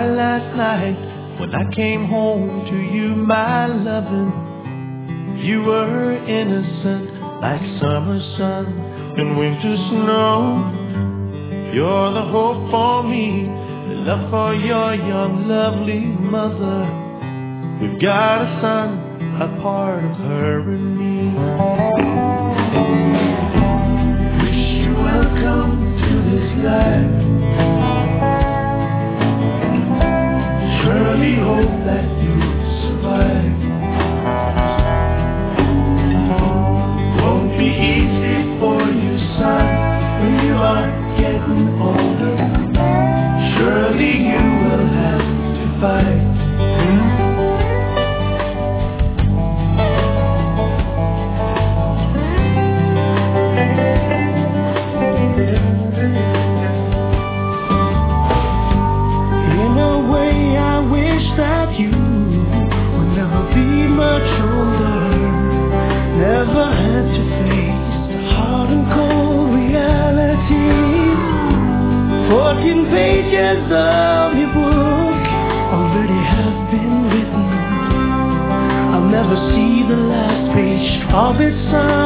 cry last night when I came home to you, my lovin'. You were innocent like summer sun and winter snow. You're the hope for me, the love for your young, lovely mother. We've got a son, a part of her and me. Wish you welcome to this life. Surely hope that you survive. Won't be easy for you, son, when you are getting older. Surely you will have to fight. In a way, I wish that you would never be much older. Never had to face the hard and cold reality. 14 pages of your book already have been written. I'll never see the last page of it, son.